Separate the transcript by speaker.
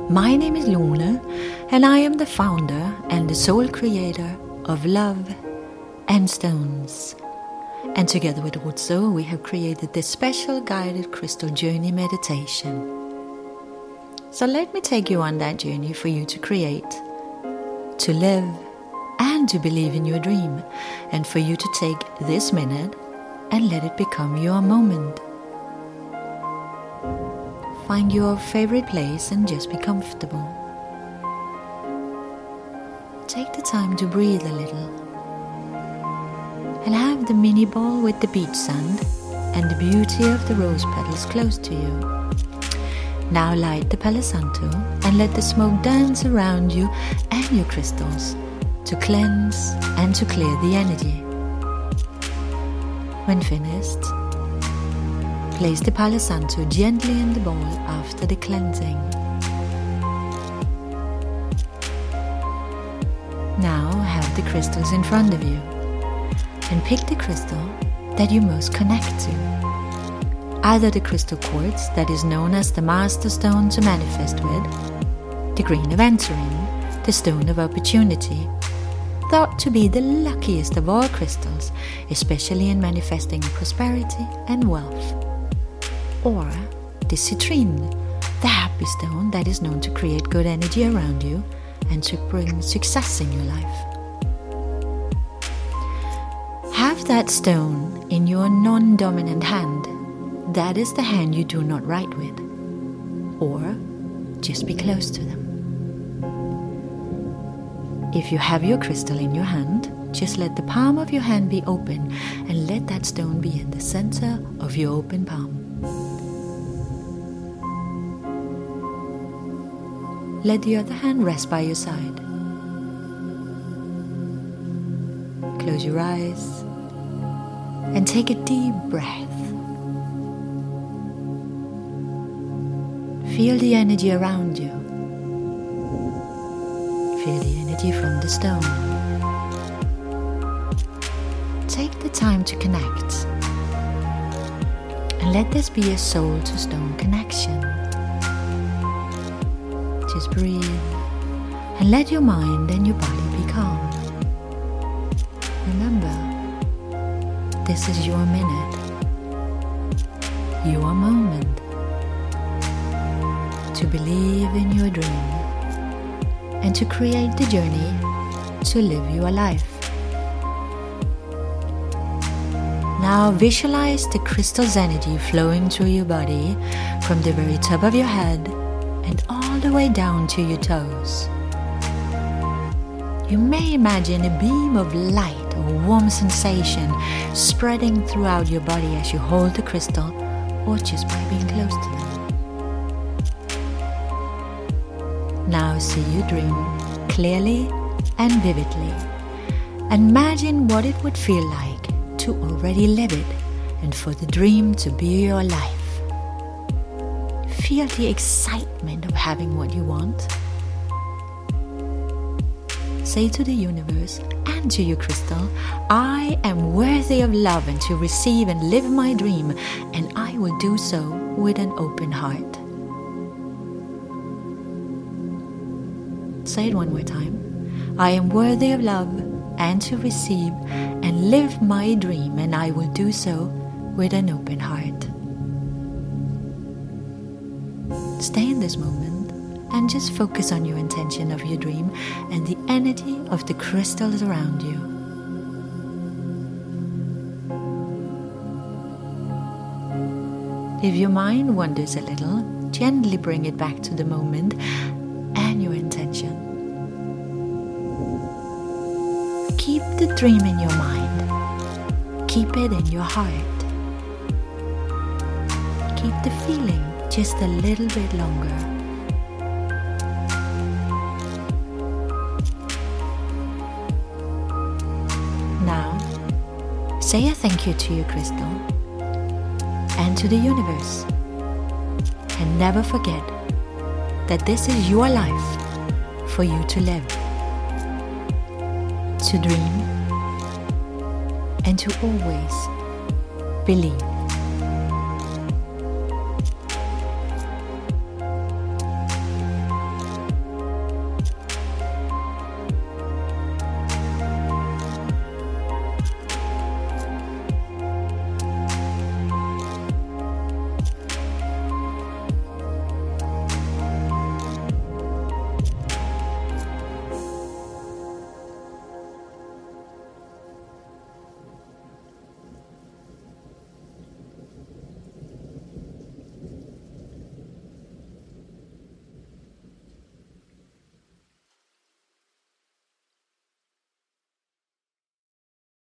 Speaker 1: My name is Lone, and I am the founder and the sole creator of Love and Stones. And together with Rutso, we have created this special guided crystal journey meditation. So let me take you on that journey for you to create, to live, and to believe in your dream, and for you to take this minute and let it become your moment. Find your favorite place and just be comfortable. Take the time to breathe a little and have the mini ball with the beach sand and the beauty of the rose petals close to you. Now light the Palo Santo and let the smoke dance around you and your crystals to cleanse and to clear the energy. When finished, place the Palo Santo gently in the bowl after the cleansing. Now have the crystals in front of you and pick the crystal that you most connect to. Either the crystal quartz that is known as the master stone to manifest with, the green aventurine, the stone of opportunity, thought to be the luckiest of all crystals, especially in manifesting prosperity and wealth, or the citrine, the happy stone that is known to create good energy around you and to bring success in your life. Have that stone in your non-dominant hand. That is the hand you do not write with, or just be close to them. If you have your crystal in your hand, just let the palm of your hand be open and let that stone be in the center of your open palm. Let the other hand rest by your side. Close your eyes and take a deep breath. Feel the energy around you. Feel the energy from the stone. Take the time to connect. And let this be a soul to stone connection. Just breathe and let your mind and your body be calm. Remember, this is your minute, your moment to believe in your dream and to create the journey to live your life. Now visualize the crystal's energy flowing through your body from the very top of your head and all the way down to your toes. You may imagine a beam of light or warm sensation spreading throughout your body as you hold the crystal or just by being close to them. Now see your dream clearly and vividly. Imagine what it would feel like to already live it and for the dream to be your life. Feel the excitement of having what you want. Say to the universe and to your crystal, I am worthy of love and to receive and live my dream, and I will do so with an open heart. Say it one more time. I am worthy of love and to receive and live my dream, and I will do so with an open heart. Stay in this moment and just focus on your intention of your dream and the energy of the crystals around you. If your mind wanders a little, gently bring it back to the moment and your intention. Keep the dream in your mind. Keep it in your heart. Keep the feeling just a little bit longer. Now, say a thank you to your crystal and to the universe. And never forget that this is your life for you to live, to dream, and to always believe.